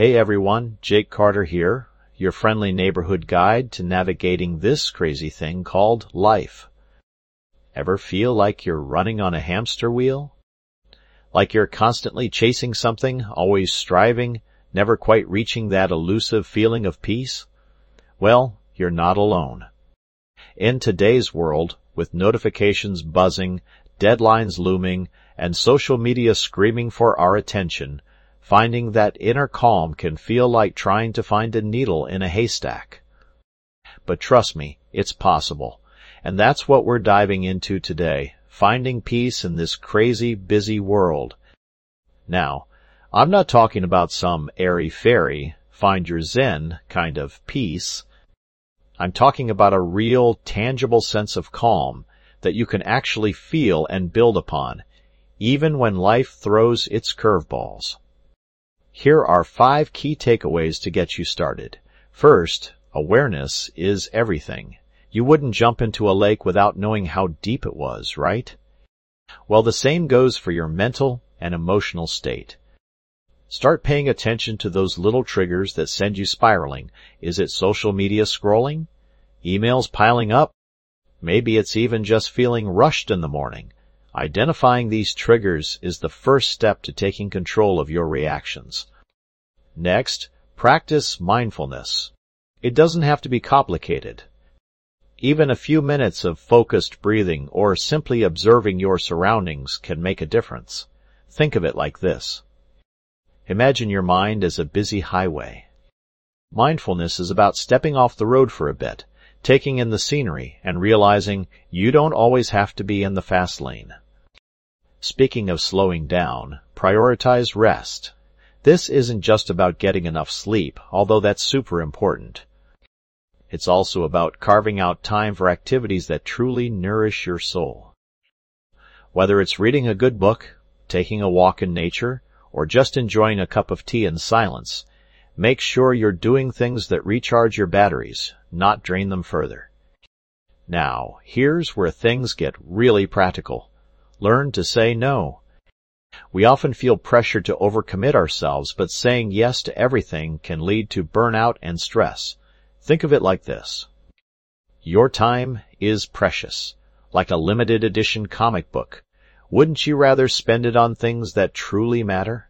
Hey everyone, Jake Carter here, your friendly neighborhood guide to navigating this crazy thing called life. Ever feel like you're running on a hamster wheel? Like you're constantly chasing something, always striving, never quite reaching that elusive feeling of peace? Well, you're not alone. In today's world, with notifications buzzing, deadlines looming, and social media screaming for our attention, finding that inner calm can feel like trying to find a needle in a haystack. But trust me, it's possible. And that's what we're diving into today, finding peace in this crazy, busy world. Now, I'm not talking about some airy-fairy, find your zen kind of peace. I'm talking about a real, tangible sense of calm that you can actually feel and build upon, even when life throws its curveballs. Here are 5 key takeaways to get you started. First, awareness is everything. You wouldn't jump into a lake without knowing how deep it was, right? Well, the same goes for your mental and emotional state. Start paying attention to those little triggers that send you spiraling. Is it social media scrolling? Emails piling up? Maybe it's even just feeling rushed in the morning. Identifying these triggers is the first step to taking control of your reactions. Next, practice mindfulness. It doesn't have to be complicated. Even a few minutes of focused breathing or simply observing your surroundings can make a difference. Think of it like this. Imagine your mind as a busy highway. Mindfulness is about stepping off the road for a bit, taking in the scenery, and realizing you don't always have to be in the fast lane. Speaking of slowing down, prioritize rest. This isn't just about getting enough sleep, although that's super important. It's also about carving out time for activities that truly nourish your soul. Whether it's reading a good book, taking a walk in nature, or just enjoying a cup of tea in silence, make sure you're doing things that recharge your batteries, not drain them further. Now, here's where things get really practical. Learn to say no. We often feel pressure to overcommit ourselves, but saying yes to everything can lead to burnout and stress. Think of it like this. Your time is precious, like a limited edition comic book. Wouldn't you rather spend it on things that truly matter?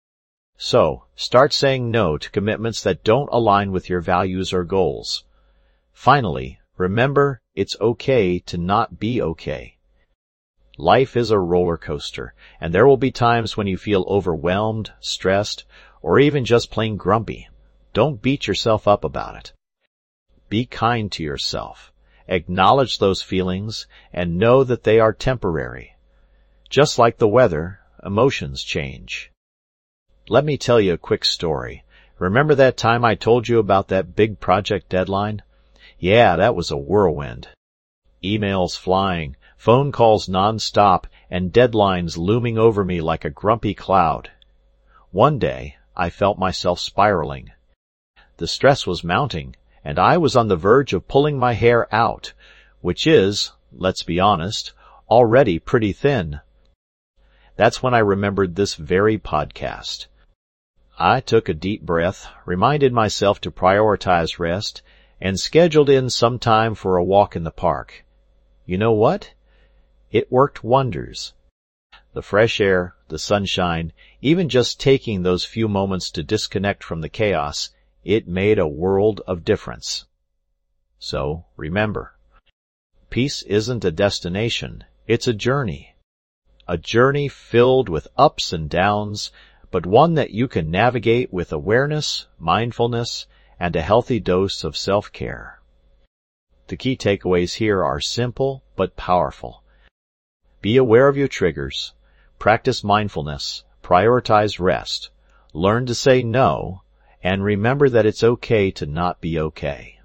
So, start saying no to commitments that don't align with your values or goals. Finally, remember it's okay to not be okay. Life is a roller coaster, and there will be times when you feel overwhelmed, stressed, or even just plain grumpy. Don't beat yourself up about it. Be kind to yourself. Acknowledge those feelings and know that they are temporary. Just like the weather, emotions change. Let me tell you a quick story. Remember that time I told you about that big project deadline? Yeah, that was a whirlwind. Emails flying, phone calls non-stop, and deadlines looming over me like a grumpy cloud. One day, I felt myself spiraling. The stress was mounting, and I was on the verge of pulling my hair out, which is, let's be honest, already pretty thin. That's when I remembered this very podcast. I took a deep breath, reminded myself to prioritize rest, and scheduled in some time for a walk in the park. You know what? It worked wonders. The fresh air, the sunshine, even just taking those few moments to disconnect from the chaos, it made a world of difference. So, remember, peace isn't a destination, it's a journey. A journey filled with ups and downs, but one that you can navigate with awareness, mindfulness, and a healthy dose of self-care. The key takeaways here are simple but powerful. Be aware of your triggers, practice mindfulness, prioritize rest, learn to say no, and remember that it's okay to not be okay.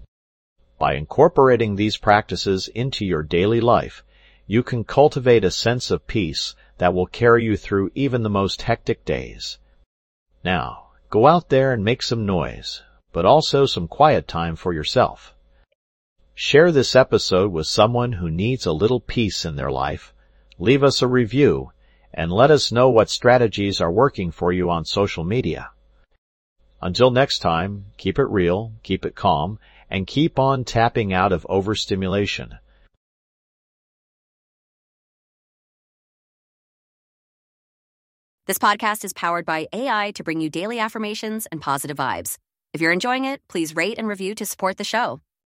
By incorporating these practices into your daily life, you can cultivate a sense of peace that will carry you through even the most hectic days. Now, go out there and make some noise, but also some quiet time for yourself. Share this episode with someone who needs a little peace in their life. Leave us a review, and let us know what strategies are working for you on social media. Until next time, keep it real, keep it calm, and keep on tapping out of overstimulation. This podcast is powered by AI to bring you daily affirmations and positive vibes. If you're enjoying it, please rate and review to support the show.